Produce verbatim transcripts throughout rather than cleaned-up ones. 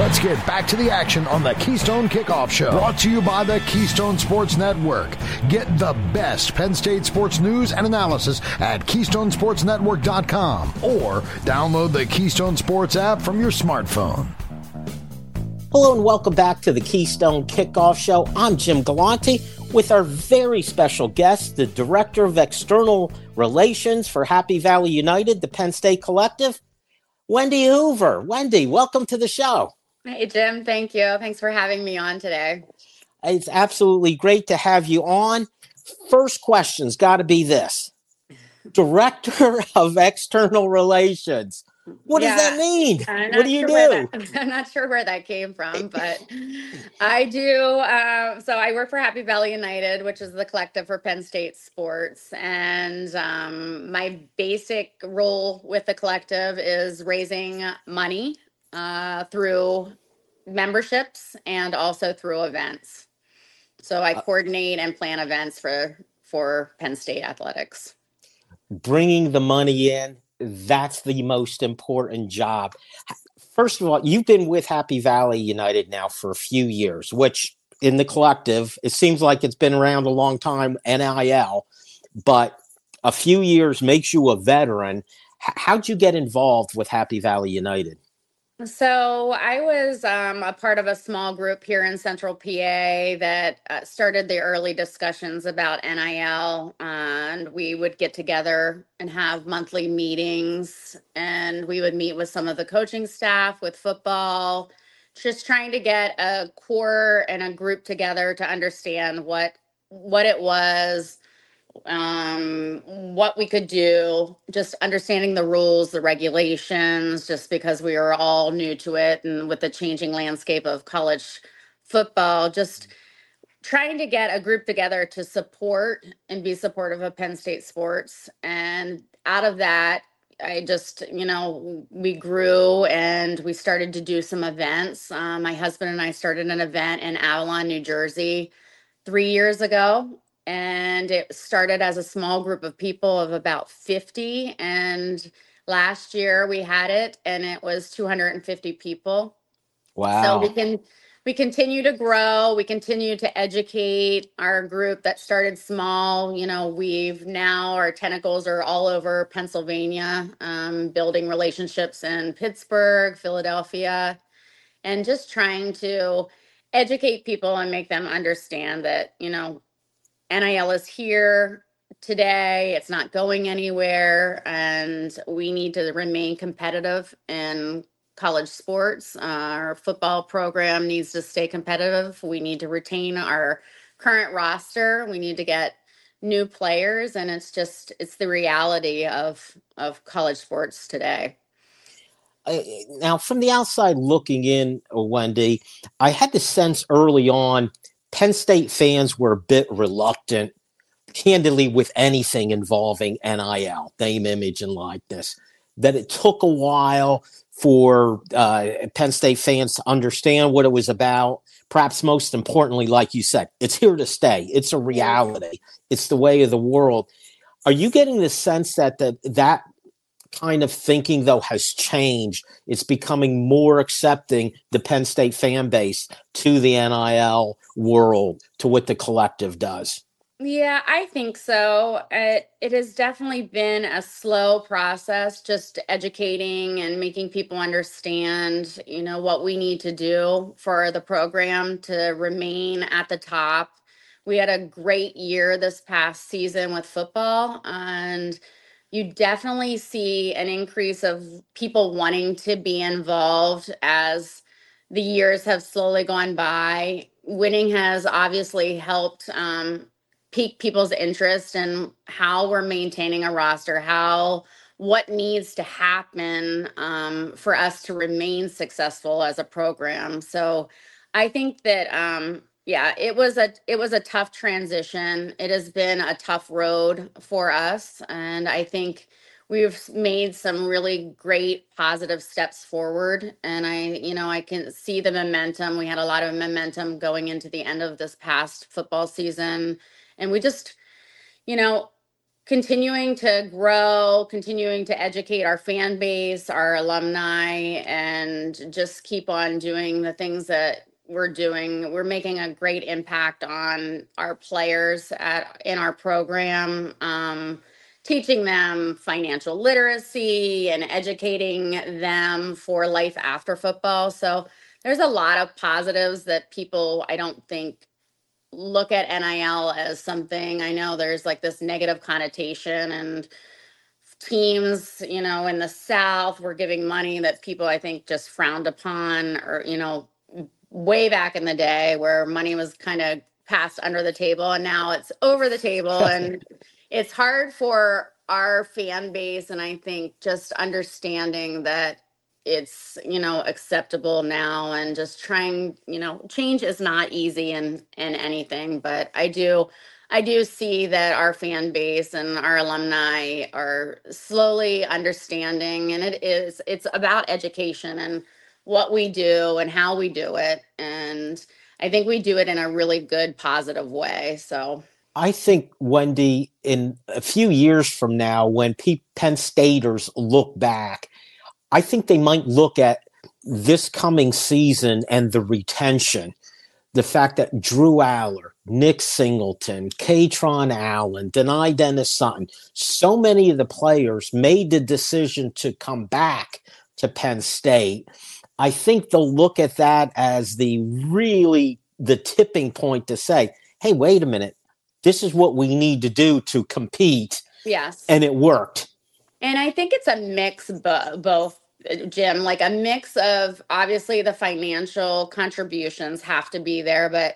Let's get back to the action on the Keystone Kickoff Show. Brought to you by the Keystone Sports Network. Get the best Penn State sports news and analysis at keystone sports network dot com or download the Keystone Sports app from your smartphone. Hello and welcome back to the Keystone Kickoff Show. I'm Jim Galante with our very special guest, the Director of External Relations for Happy Valley United, the Penn State Collective, Wendy Hoover. Wendy, welcome to the show. Hey, Jim. Thank you. Thanks for having me on today. It's absolutely great to have you on. First question's got to be this. Director of External Relations. What yeah, does that mean? What do you sure do? That, I'm not sure where that came from, but I do. Uh, so I work for Happy Valley United, which is the collective for Penn State sports. And um, my basic role with the collective is raising money uh, through memberships and also through events. So I coordinate and plan events for, for Penn State athletics. Bringing the money in, that's the most important job. First of all, you've been with Happy Valley United now for a few years, which in the collective, it seems like it's been around a long time, N I L, but a few years makes you a veteran. H- how'd you get involved with Happy Valley United? So I was um, a part of a small group here in Central P A that uh, started the early discussions about N I L, and we would get together and have monthly meetings, and we would meet with some of the coaching staff with football, just trying to get a core and a group together to understand what what it was, um what we could do, just understanding the rules, the regulations, just because we were all new to it, and with the changing landscape of college football, just trying to get a group together to support and be supportive of Penn State sports. And out of that, I just, you know, we grew and we started to do some events. Um, my husband and I started an event in Avalon, New Jersey, three years ago. And it started as a small group of people of about fifty. And last year we had it and it was two hundred fifty people. Wow. So we can we continue to grow. We continue to educate our group that started small. You know, we've now, our tentacles are all over Pennsylvania, um, building relationships in Pittsburgh, Philadelphia, and just trying to educate people and make them understand that, you know, N I L is here today. It's not going anywhere, and we need to remain competitive in college sports. Uh, our football program needs to stay competitive. We need to retain our current roster. We need to get new players, and it's just it's the reality of of college sports today. Uh, now, from the outside looking in, Wendy, I had the sense early on Penn State fans were a bit reluctant, candidly, with anything involving N I L, name, image, and likeness, that it took a while for uh, Penn State fans to understand what it was about. Perhaps most importantly, like you said, it's here to stay. It's a reality. It's the way of the world. Are you getting the sense that the, that kind of thinking, though, has changed? It's becoming more accepting, the Penn State fan base, to the N I L world, to what the collective does. Yeah, I think so. It, it has definitely been a slow process, just educating and making people understand, you know, what we need to do for the program to remain at the top. We had a great year this past season with football, and you definitely see an increase of people wanting to be involved as the years have slowly gone by. Winning has obviously helped um, pique people's interest in how we're maintaining a roster, how what needs to happen um, for us to remain successful as a program. So I think that um, yeah, it was a it was a tough transition. It has been a tough road for us, and I think we've made some really great positive steps forward. And I, you know, I can see the momentum. We had a lot of momentum going into the end of this past football season, and we just, you know, continuing to grow, continuing to educate our fan base, our alumni, and just keep on doing the things that we're doing. We're making a great impact on our players at in our program, um, teaching them financial literacy and educating them for life after football. So there's a lot of positives that people, I don't think, look at N I L as something. I know there's like this negative connotation, and teams, you know, in the South were giving money that people, I think, just frowned upon, or, you know, way back in the day where money was kind of passed under the table, and now it's over the table. And it's hard for our fan base. And I think just understanding that it's, you know, acceptable now, and just trying, you know, change is not easy in in anything, but I do I do see that our fan base and our alumni are slowly understanding, and it is it's about education and what we do and how we do it, and I think we do it in a really good, positive way. So I think, Wendy, in a few years from now, when P- Penn Staters look back, I think they might look at this coming season and the retention, the fact that Drew Aller, Nick Singleton, Katron Allen, Denai Dennis Sutton, so many of the players made the decision to come back to Penn State. I think they'll look at that as the really the tipping point to say, hey, wait a minute, this is what we need to do to compete. yes. And it worked. And I think it's a mix, bo- both, Jim, like a mix of, obviously the financial contributions have to be there, but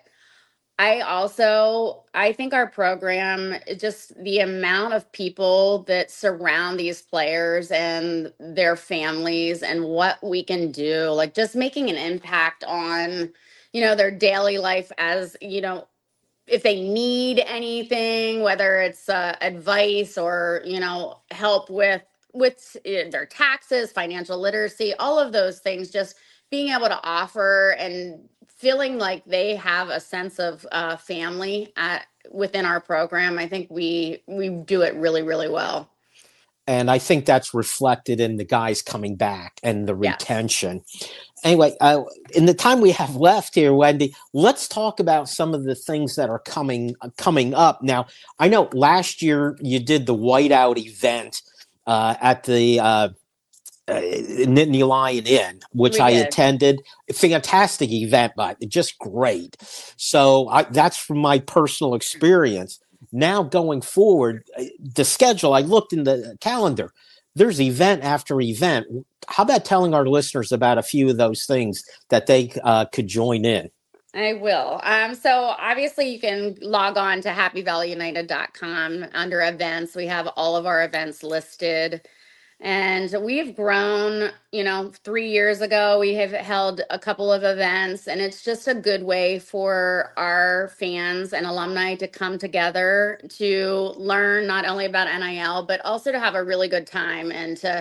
I also, I think our program, just the amount of people that surround these players and their families and what we can do, like just making an impact on, you know, their daily life, as, you know, if they need anything, whether it's uh, advice or, you know, help with with uh, their taxes, financial literacy, all of those things, just being able to offer and feeling like they have a sense of uh, family at, within our program. I think we we do it really, really well. And I think that's reflected in the guys coming back and the Yes. retention. Anyway, uh, in the time we have left here, Wendy, let's talk about some of the things that are coming coming up. Now, I know last year you did the whiteout event uh, at the uh, uh, Nittany Lion Inn, which We I did. attended. Fantastic event, but just great. So I, that's from my personal experience. Now going forward, uh, the schedule, I looked in the calendar. There's event after event. How about telling our listeners about a few of those things that they uh, could join in? I will. Um, so obviously you can log on to happy valley united dot com under events. We have all of our events listed. And we've grown, you know, three years ago, we have held a couple of events, and it's just a good way for our fans and alumni to come together to learn not only about N I L, but also to have a really good time and to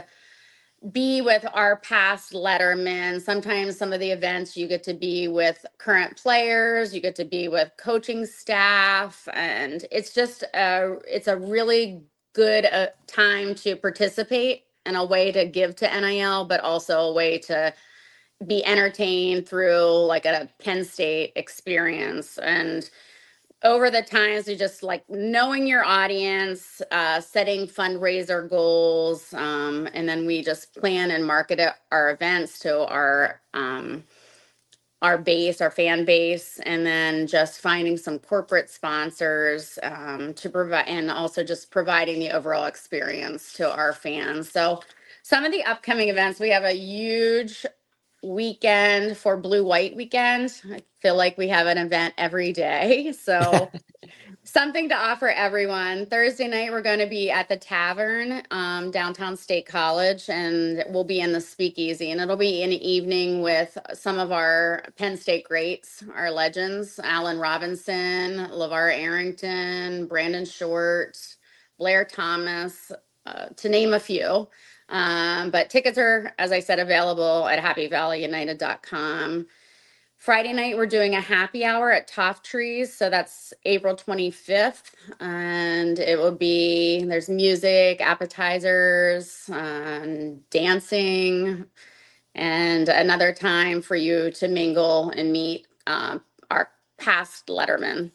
be with our past lettermen. Sometimes some of the events you get to be with current players, you get to be with coaching staff, and it's just a, it's a really good uh, time to participate and a way to give to N I L, but also a way to be entertained through like a Penn State experience. And over the times, you just like knowing your audience, uh, setting fundraiser goals, um, and then we just plan and market it- our events to our um, our base, our fan base, and then just finding some corporate sponsors um, to provide, and also just providing the overall experience to our fans. So, some of the upcoming events, we have a huge weekend for Blue White Weekend. I feel like we have an event every day. So, something to offer everyone. Thursday night, we're going to be at the Tavern, um, downtown State College, and we'll be in the Speakeasy. And it'll be an evening with some of our Penn State greats, our legends, Allen Robinson, LeVar Arrington, Brandon Short, Blair Thomas, uh, to name a few. Um, but tickets are, as I said, available at happy valley united dot com. Friday night, we're doing a happy hour at Toft Trees. So that's April twenty-fifth. And it will be, there's music, appetizers, um, dancing, and another time for you to mingle and meet uh, our past lettermen.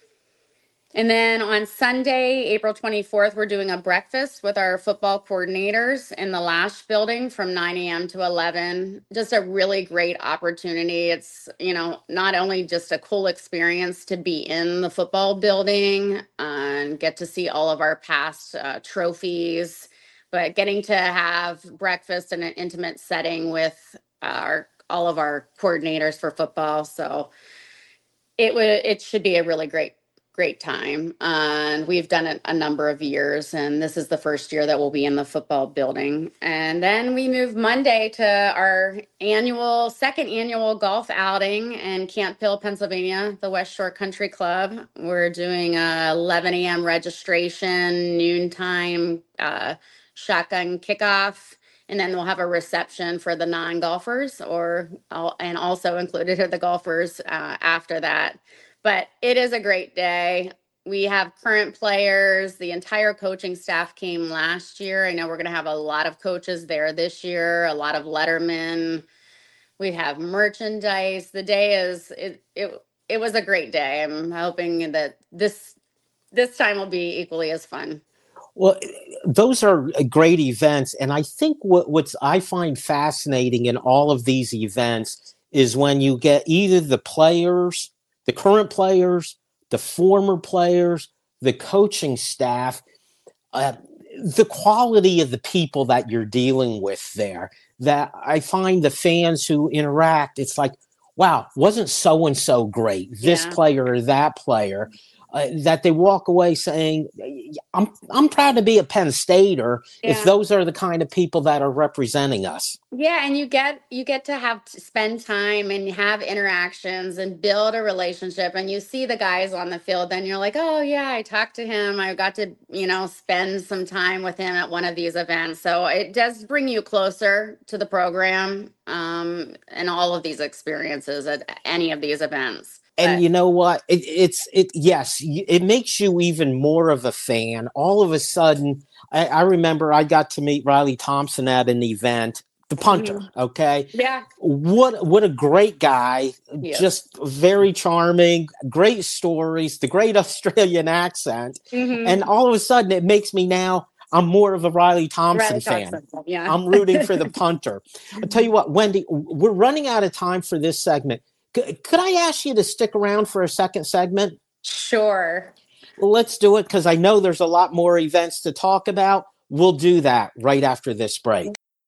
And then on Sunday, April twenty-fourth, we're doing a breakfast with our football coordinators in the Lash building from nine a.m. to eleven. Just a really great opportunity. It's, you know, not only just a cool experience to be in the football building and get to see all of our past uh, trophies, but getting to have breakfast in an intimate setting with our all of our coordinators for football. So it would it should be a really great great time. And we've done it a number of years, and this is the first year that we'll be in the football building. And then we move Monday to our annual, second annual golf outing in Campville, Pennsylvania, the West Shore Country Club. We're doing a eleven a.m. registration, noontime uh, shotgun kickoff. And then we'll have a reception for the non-golfers, or and also included are the golfers uh, after that. But it is a great day. We have current players. The entire coaching staff came last year. I know we're going to have a lot of coaches there this year, a lot of lettermen. We have merchandise. The day is, it it, it was a great day. I'm hoping that this this time will be equally as fun. Well, those are great events. And I think what what's I find fascinating in all of these events is when you get either the players, the current players, the former players, the coaching staff, uh, the quality of the people that you're dealing with there, that I find the fans who interact, it's like, wow, wasn't so-and-so great, this Yeah. player or that player, uh, that they walk away saying, I'm I'm proud to be a Penn Stater Yeah. if those are the kind of people that are representing us. Yeah, and you get you get to have to spend time and have interactions and build a relationship, and you see the guys on the field, then you're like, oh yeah, I talked to him. I got to, you know, spend some time with him at one of these events. So it does bring you closer to the program um, and all of these experiences at any of these events. And But- you know what? It, it's it. Yes, it makes you even more of a fan. All of a sudden, I, I remember I got to meet Riley Thompson at an event, the punter. Mhm. Okay, Yeah, what what a great guy! Yes. Just very charming, great stories, the great Australian accent, Mhm. and all of a sudden, it makes me now. I'm more of a Riley Thompson Riley fan. Thompson, yeah. I'm rooting for the punter. I'll tell you what, Wendy, we're running out of time for this segment. Could I ask you to stick around for a second segment? Sure. Well, let's do it because I know there's a lot more events to talk about. We'll do that right after this break.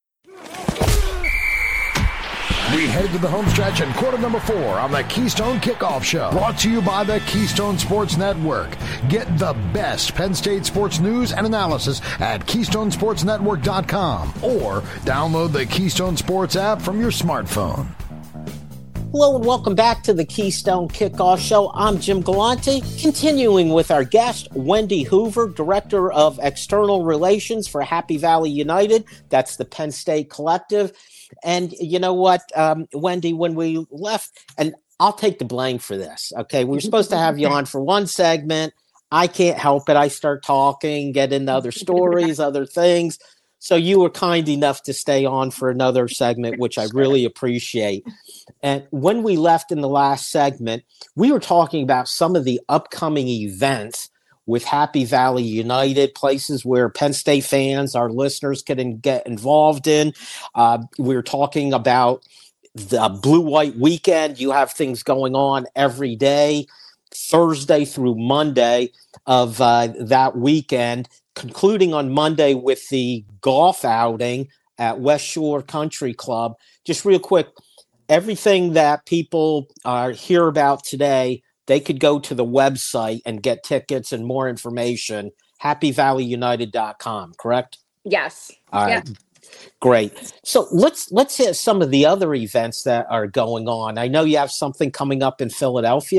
We head to the home stretch in quarter number four on the Keystone Kickoff Show. Brought to you by the Keystone Sports Network. Get the best Penn State sports news and analysis at keystone sports network dot com or download the Keystone Sports app from your smartphone. Hello and welcome back to the Keystone Kickoff Show. I'm Jim Galante, continuing with our guest, Wendy Hoover, Director of External Relations for Happy Valley United. That's the Penn State Collective. And you know what, um, Wendy, when we left, and I'll take the blame for this, okay? We were supposed to have you on for one segment. I can't help it. I start talking, get into other stories, other things. So you were kind enough to stay on for another segment, which I really appreciate. And when we left in the last segment, we were talking about some of the upcoming events with Happy Valley United, places where Penn State fans, our listeners, can get involved in. Uh, we were talking about the Blue-White Weekend. You have things going on every day, Thursday through Monday of uh, that weekend, concluding on Monday with the golf outing at West Shore Country Club. Just real quick, everything that people uh, hear about today, they could go to the website and get tickets and more information, happy valley united dot com, correct? Yes. All right. Great. So let's let's hit some of the other events that are going on. I know you have something coming up in Philadelphia.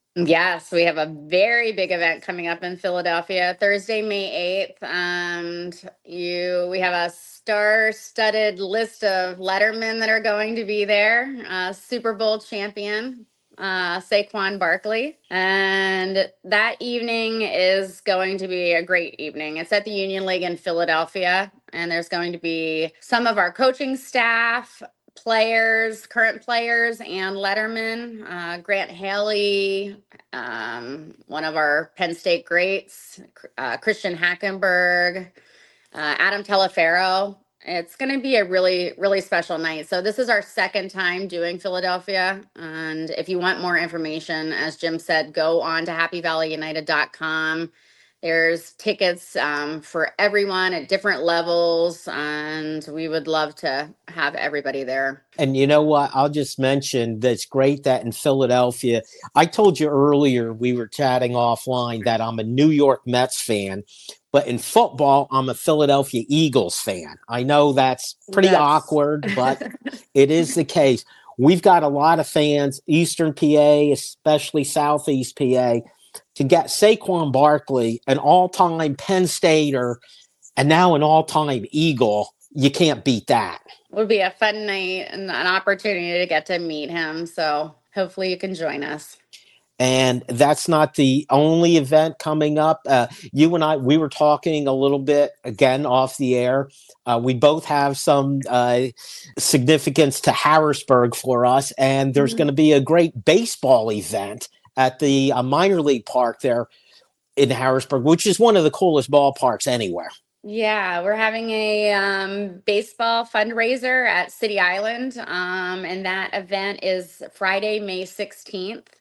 Yes, we have a very big event coming up in Philadelphia, Thursday, May eighth. And you, we have a star-studded list of lettermen that are going to be there. Uh, Super Bowl champion, uh, Saquon Barkley. And that evening is going to be a great evening. It's at the Union League in Philadelphia. And there's going to be some of our coaching staff, players, current players, and lettermen. Uh, Grant Haley, um, one of our Penn State greats, uh, Christian Hackenberg, uh, Adam Telefero. It's going to be a really, really special night. So this is our second time doing Philadelphia. And if you want more information, as Jim said, go on to happy valley united dot com. There's tickets um, for everyone at different levels, and we would love to have everybody there. And you know what? I'll just mention that it's great that in Philadelphia, I told you earlier, we were chatting offline, that I'm a New York Mets fan, but in football, I'm a Philadelphia Eagles fan. I know that's pretty Yes. awkward, but it is the case. We've got a lot of fans, Eastern P A, especially Southeast P A, to get Saquon Barkley, an all-time Penn Stater, and now an all-time Eagle. You can't beat that. It would be a fun night and an opportunity to get to meet him. So hopefully you can join us. And that's not the only event coming up. Uh, you and I, we were talking a little bit, again, off the air. Uh, we both have some uh, significance to Harrisburg for us. And there's mm-hmm. going to be a great baseball event at the uh, minor league park there in Harrisburg, which is one of the coolest ballparks anywhere. Yeah, we're having a um, baseball fundraiser at City Island. Um, and that event is Friday, May sixteenth.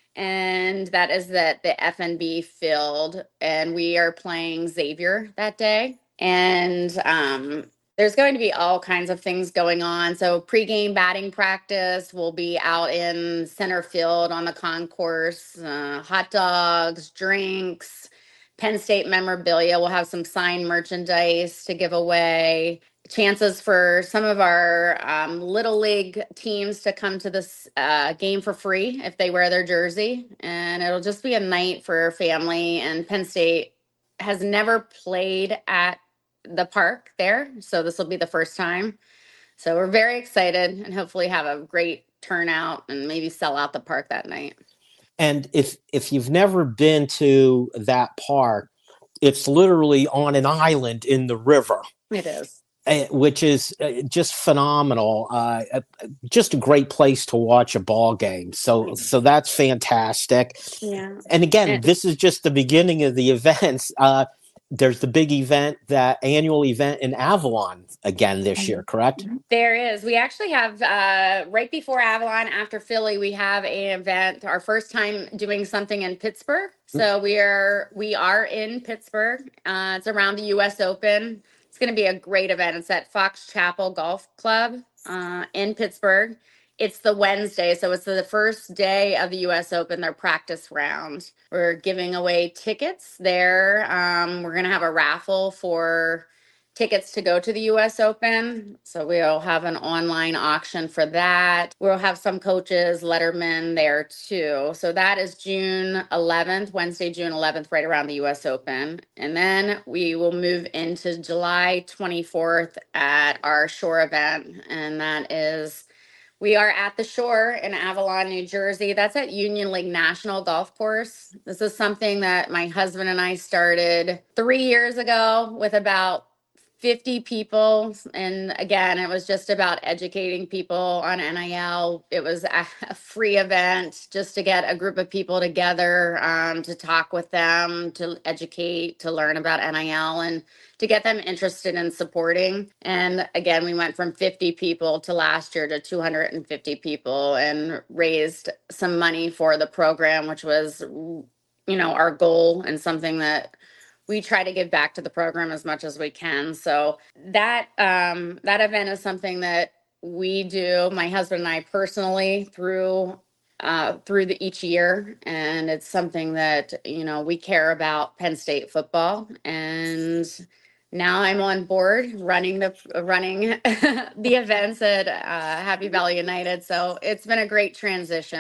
And that is at the F N B field. And we are playing Xavier that day. And um, there's going to be all kinds of things going on. So pregame batting practice will be out in center field on the concourse, uh, hot dogs, drinks, Penn State memorabilia. We'll have some signed merchandise to give away. Chances for some of our um, little league teams to come to this uh, game for free if they wear their jersey. And it'll just be a night for family. And Penn State has never played at the park there. So this will be the first time. So we're very excited and hopefully have a great turnout and maybe sell out the park that night. And if if you've never been to that park, it's literally on an island in the river. It is. Which is just phenomenal. Uh, just a great place to watch a ball game. So, so that's fantastic. Yeah. And again, this is just the beginning of the events. Uh, there's the big event, that annual event in Avalon again this year, correct? There is. We actually have uh, right before Avalon, after Philly, we have an event. Our first time doing something in Pittsburgh. So we are we are in Pittsburgh. Uh, it's around the U S Open. It's going to be a great event. It's at Fox Chapel Golf Club uh, in Pittsburgh. It's the Wednesday, so it's the first day of the U S Open, their practice round. We're giving away tickets there. Um, we're going to have a raffle for tickets to go to the U S Open. So we'll have an online auction for that. We'll have some coaches, lettermen there too. So that is June eleventh, Wednesday, June eleventh, right around the U S Open. And then we will move into July twenty-fourth at our shore event. And that is, we are at the shore in Avalon, New Jersey. That's at Union League National Golf Course. This is something that my husband and I started three years ago with about fifty people. And again, it was just about educating people on N I L. It was a, a free event just to get a group of people together, um, to talk with them, to educate, to learn about N I L, and to get them interested in supporting. And again, we went from fifty people to last year to two hundred fifty people and raised some money for the program, which was, you know, our goal and something that we try to give back to the program as much as we can. So that um, that event is something that we do, my husband and I personally, through uh, through the each year, and it's something that, you know, we care about Penn State football. And now I'm on board running the running the events at uh, Happy Valley United. So it's been a great transition.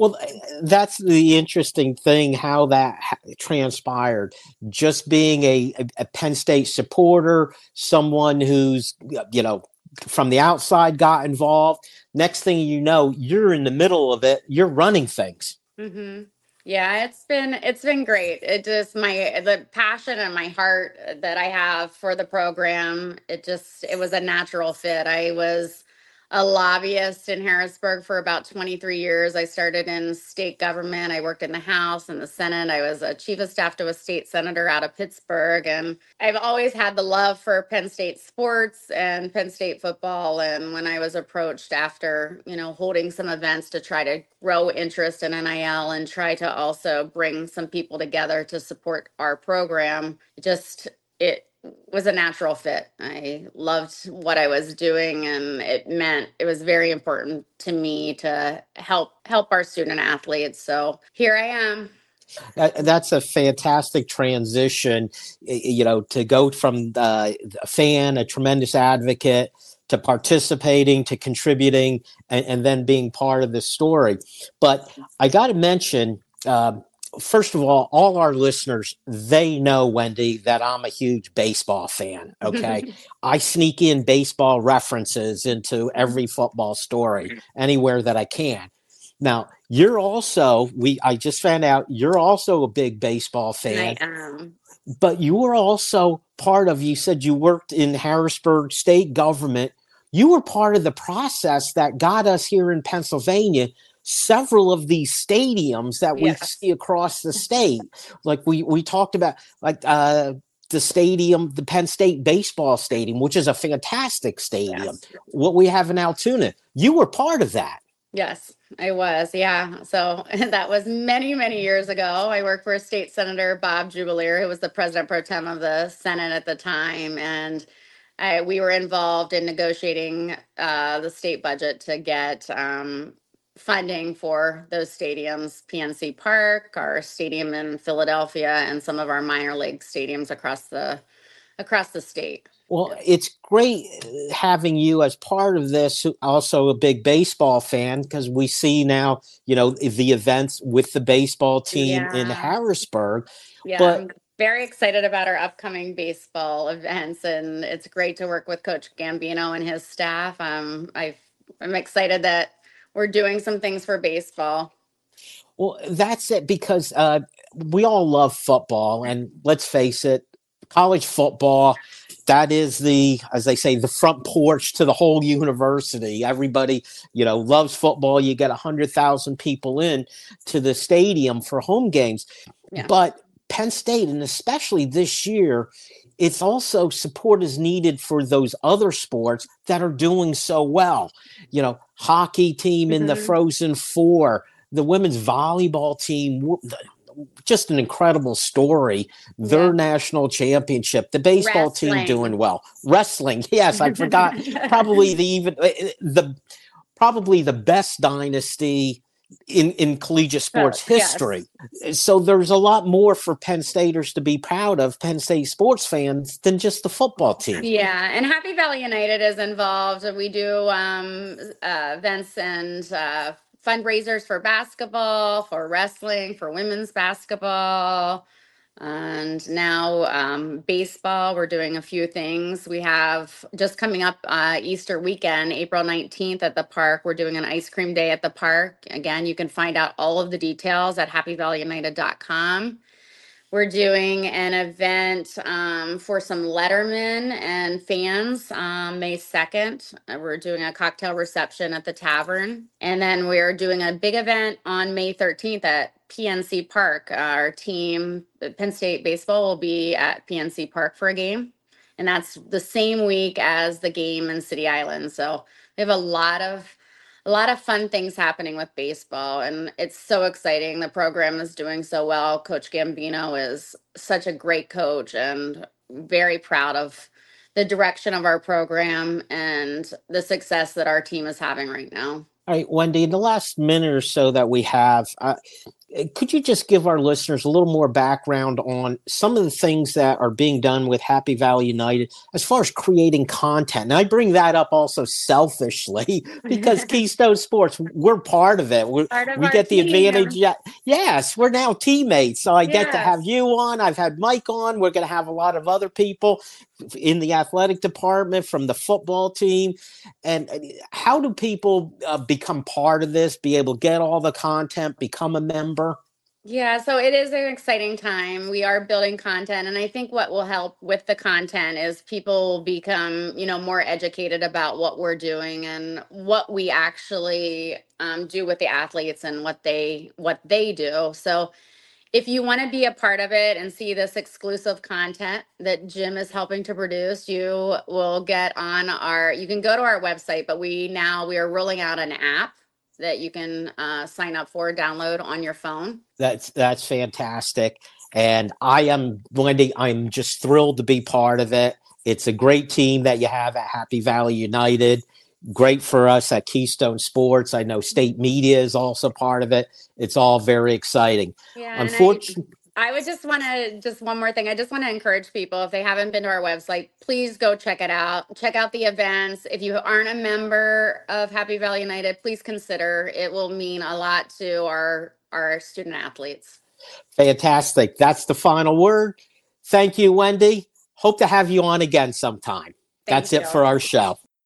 Well, that's the interesting thing, how that ha- transpired. Just being a, a, a Penn State supporter, someone who's, you know, from the outside got involved. Next thing you know, you're in the middle of it. You're running things. Hmm. Yeah, it's been it's been great. It just my the passion and my heart that I have for the program, it just it was a natural fit. I was a lobbyist in Harrisburg for about twenty-three years. I started in state government. I worked in the House and the Senate. I was a chief of staff to a state senator out of Pittsburgh. And I've always had the love for Penn State sports and Penn State football. And when I was approached after, you know, holding some events to try to grow interest in N I L and try to also bring some people together to support our program, it just it was a natural fit. I loved what I was doing, and it meant it was very important to me to help help our student athletes. So here I am. That, that's a fantastic transition, you know, to go from uh, a fan, a tremendous advocate, to participating, to contributing, and, and then being part of the story. But I got to mention, uh, first of all, all our listeners, they know, Wendy, that I'm a huge baseball fan. Okay. I sneak in baseball references into every football story anywhere that I can. Now, you're also, we I just found out you're also a big baseball fan. I am. But you were also part of, you said you worked in Harrisburg state government. You were part of the process that got us here in Pennsylvania several of these stadiums that we Yes. see across the state. Like we we talked about, like uh, the stadium, the Penn State baseball stadium, which is a fantastic stadium. Yes. What we have in Altoona. You were part of that. Yes, I was. Yeah. So that was many, many years ago. I worked for State Senator Bob Jubileer, who was the president pro tem of the Senate at the time. And I, we were involved in negotiating uh, the state budget to get um, funding for those stadiums, P N C Park, our stadium in Philadelphia, and some of our minor league stadiums across the across the state. Well, it's great having you as part of this, also a big baseball fan, because we see now, you know, the events with the baseball team in Yeah. Harrisburg. Yeah, But I'm very excited about our upcoming baseball events, and it's great to work with Coach Gambino and his staff. Um, I I'm excited that we're doing some things for baseball. well, that's it, because uh, we all love football, and let's face it, college football, that is the, as they say, the front porch to the whole university. Everybody, you know, loves football. You get a hundred thousand people in to the stadium for home games. Yeah. But Penn State, and especially this year, it's also support is needed for those other sports that are doing so well. You know, hockey team in the Mhm. Frozen Four, the women's volleyball team, just an incredible story. Their Yeah. national championship, the baseball team Wrestling. doing well. Wrestling, yes, I forgot. Probably the even the probably the best dynasty in in collegiate sports Oh, yes. history. So there's a lot more for Penn Staters to be proud of, Penn State sports fans, than just the football team. Yeah, and Happy Valley United is involved. We do um, uh, events and uh, fundraisers for basketball, for wrestling, for women's basketball, and now um, baseball. We're doing a few things. We have just coming up uh, Easter weekend, April nineteenth at the park. We're doing an ice cream day at the park. Again, you can find out all of the details at happy valley united dot com. We're doing an event um, for some Letterman and fans um, May second. Uh, We're doing a cocktail reception at the tavern. And then we're doing a big event on May thirteenth at P N C Park. Our team, Penn State Baseball, will be at P N C Park for a game. And that's the same week as the game in City Island. So we have a lot of a lot of fun things happening with baseball, and it's so exciting. The program is doing so well. Coach Gambino is such a great coach, and very proud of the direction of our program and the success that our team is having right now. All right, Wendy, in the last minute or so that we have, uh, could you just give our listeners a little more background on some of the things that are being done with Happy Valley United as far as creating content? And I bring that up also selfishly because Keystone Sports, we're part of it. We're, Part of we our get the team. advantage. Yeah, yes, we're now teammates. So I get to Yes. have you on. I've had Mike on. We're going to have a lot of other people in the athletic department from the football team. And how do people uh, become part of this, be able to get all the content, become a member? Yeah, so it is an exciting time. We are building content, and I think what will help with the content is people become, you know, more educated about what we're doing and what we actually um, do with the athletes and what they what they do. So if you want to be a part of it and see this exclusive content that Jim is helping to produce, you will get on our, you can go to our website, but we now, we are rolling out an app that you can uh, sign up for, download on your phone. That's, that's fantastic. And I am, Wendy, I'm just thrilled to be part of it. It's a great team that you have at Happy Valley United. Great for us at Keystone Sports. I know State Media is also part of it. It's all very exciting. Yeah, Unfortunately, I, I would just want to, just one more thing. I just want to encourage people, if they haven't been to our website, please go check it out. Check out the events. If you aren't a member of Happy Valley United, please consider. It will mean a lot to our, our student athletes. Fantastic. That's the final word. Thank you, Wendy. Hope to have you on again sometime. Thank That's you. it for our show.